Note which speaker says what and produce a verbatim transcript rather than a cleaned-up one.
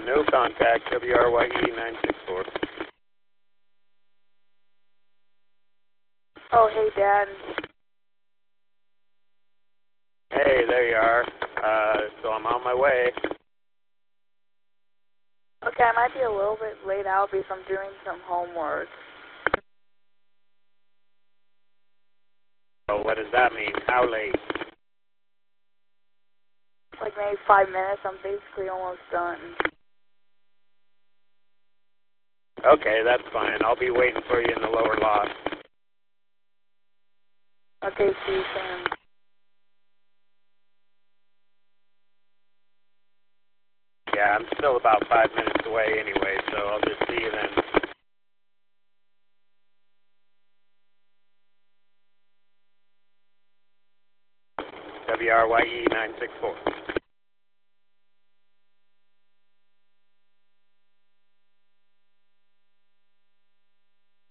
Speaker 1: no contact, W R Y E nine six four.
Speaker 2: Oh, hey, Dad.
Speaker 1: Hey, there you are. Uh, so I'm on my way.
Speaker 2: Okay, I might be a little bit late out because I'm doing some homework.
Speaker 1: So what does that mean? How late?
Speaker 2: Like maybe five minutes. I'm basically almost done.
Speaker 1: Okay, that's fine. I'll be waiting for you in the lower loft.
Speaker 2: Okay, see you soon.
Speaker 1: Yeah, I'm still about five minutes away anyway, so I'll just see you then. W R Y E nine six four.